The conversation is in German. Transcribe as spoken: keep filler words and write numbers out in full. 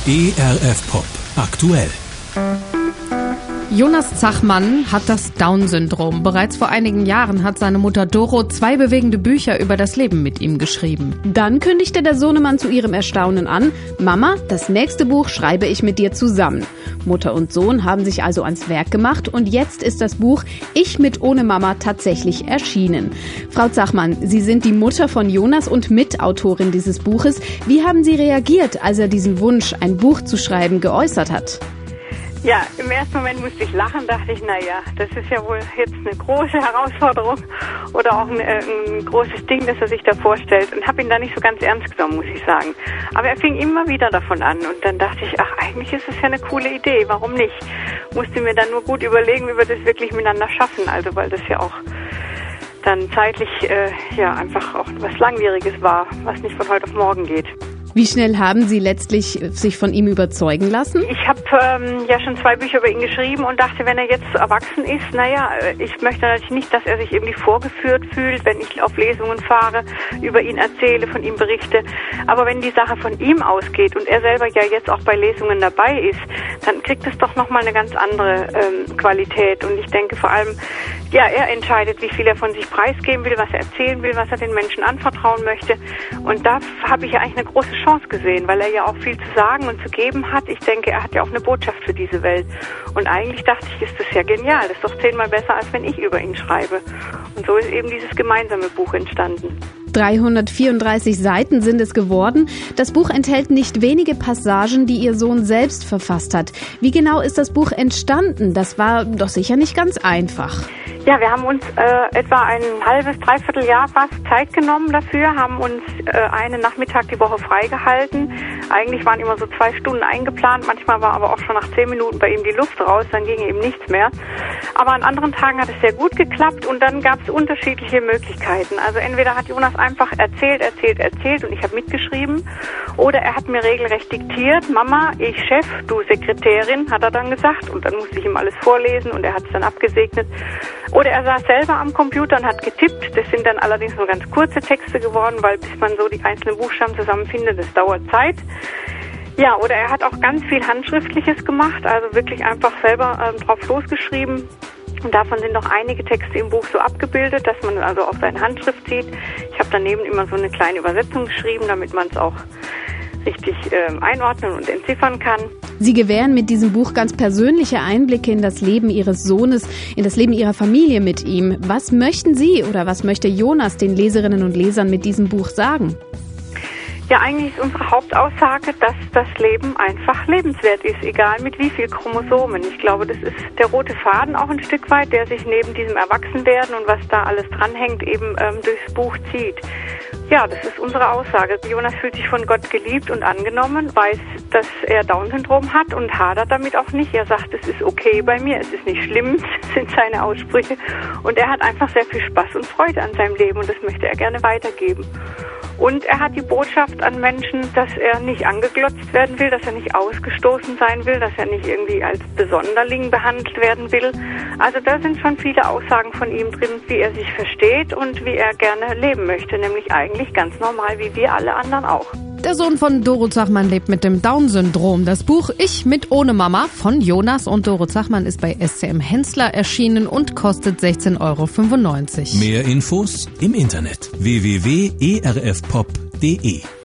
E R F Pop aktuell. Jonas Zachmann hat das Down-Syndrom. Bereits vor einigen Jahren hat seine Mutter Doro zwei bewegende Bücher über das Leben mit ihm geschrieben. Dann kündigte der Sohnemann zu ihrem Erstaunen an: Mama, das nächste Buch schreibe ich mit dir zusammen. Mutter und Sohn haben sich also ans Werk gemacht und jetzt ist das Buch Ich mit ohne Mama tatsächlich erschienen. Frau Zachmann, Sie sind die Mutter von Jonas und Mitautorin dieses Buches. Wie haben Sie reagiert, als er diesen Wunsch, ein Buch zu schreiben, geäußert hat? Ja, im ersten Moment musste ich lachen, dachte ich, naja, das ist ja wohl jetzt eine große Herausforderung oder auch ein, äh, ein großes Ding, das er sich da vorstellt, und habe ihn da nicht so ganz ernst genommen, muss ich sagen. Aber er fing immer wieder davon an und dann dachte ich, ach, eigentlich ist es ja eine coole Idee, warum nicht? Musste mir dann nur gut überlegen, wie wir das wirklich miteinander schaffen, also weil das ja auch dann zeitlich äh, ja einfach auch was Langwieriges war, was nicht von heute auf morgen geht. Wie schnell haben Sie letztlich sich von ihm überzeugen lassen? Ich habe ähm, ja schon zwei Bücher über ihn geschrieben und dachte, wenn er jetzt erwachsen ist, naja, ich möchte natürlich nicht, dass er sich irgendwie vorgeführt fühlt, wenn ich auf Lesungen fahre, über ihn erzähle, von ihm berichte. Aber wenn die Sache von ihm ausgeht und er selber ja jetzt auch bei Lesungen dabei ist, dann kriegt es doch nochmal eine ganz andere ähm, Qualität. Und ich denke vor allem, ja, er entscheidet, wie viel er von sich preisgeben will, was er erzählen will, was er den Menschen anvertrauen möchte. Und da habe ich ja eigentlich eine große Chance gesehen, weil er ja auch viel zu sagen und zu geben hat. Ich denke, er hat ja auch eine Botschaft für diese Welt. Und eigentlich dachte ich, ist das ja genial. Das ist doch zehnmal besser, als wenn ich über ihn schreibe. Und so ist eben dieses gemeinsame Buch entstanden. dreihundertvierunddreißig Seiten sind es geworden. Das Buch enthält nicht wenige Passagen, die Ihr Sohn selbst verfasst hat. Wie genau ist das Buch entstanden? Das war doch sicher nicht ganz einfach. Ja, wir haben uns äh, etwa ein halbes, dreiviertel Jahr fast Zeit genommen dafür, haben uns äh, einen Nachmittag die Woche freigehalten. Eigentlich waren immer so zwei Stunden eingeplant, manchmal war aber auch schon nach zehn Minuten bei ihm die Luft raus, dann ging eben nichts mehr. Aber an anderen Tagen hat es sehr gut geklappt und dann gab es unterschiedliche Möglichkeiten. Also entweder hat Jonas einfach erzählt, erzählt, erzählt und ich habe mitgeschrieben, oder er hat mir regelrecht diktiert: Mama, ich Chef, du Sekretärin, hat er dann gesagt, und dann musste ich ihm alles vorlesen und er hat es dann abgesegnet. Oder er saß selber am Computer und hat getippt. Das sind dann allerdings nur ganz kurze Texte geworden, weil bis man so die einzelnen Buchstaben zusammenfindet, das dauert Zeit. Ja, oder er hat auch ganz viel Handschriftliches gemacht, also wirklich einfach selber ähm, drauf losgeschrieben. Und davon sind noch einige Texte im Buch so abgebildet, dass man also auch seine Handschrift sieht. Ich habe daneben immer so eine kleine Übersetzung geschrieben, damit man es auch richtig äh, einordnen und entziffern kann. Sie gewähren mit diesem Buch ganz persönliche Einblicke in das Leben Ihres Sohnes, in das Leben Ihrer Familie mit ihm. Was möchten Sie oder was möchte Jonas den Leserinnen und Lesern mit diesem Buch sagen? Ja, eigentlich ist unsere Hauptaussage, dass das Leben einfach lebenswert ist, egal mit wie viel Chromosomen. Ich glaube, das ist der rote Faden auch ein Stück weit, der sich neben diesem Erwachsenwerden und was da alles dranhängt, eben ähm, durchs Buch zieht. Ja, das ist unsere Aussage. Jonas fühlt sich von Gott geliebt und angenommen, weiß, dass er Down-Syndrom hat und hadert damit auch nicht. Er sagt, es ist okay bei mir, es ist nicht schlimm, sind seine Aussprüche. Und er hat einfach sehr viel Spaß und Freude an seinem Leben und das möchte er gerne weitergeben. Und er hat die Botschaft an Menschen, dass er nicht angeglotzt werden will, dass er nicht ausgestoßen sein will, dass er nicht irgendwie als Besonderling behandelt werden will. Also da sind schon viele Aussagen von ihm drin, wie er sich versteht und wie er gerne leben möchte, nämlich eigentlich ganz normal, wie wir alle anderen auch. Der Sohn von Doro Zachmann lebt mit dem Down-Syndrom. Das Buch Ich mit ohne Mama von Jonas und Doro Zachmann ist bei S C M Hensler erschienen und kostet sechzehn Euro fünfundneunzig. Mehr Infos im Internet w w w punkt e r f pop punkt d e.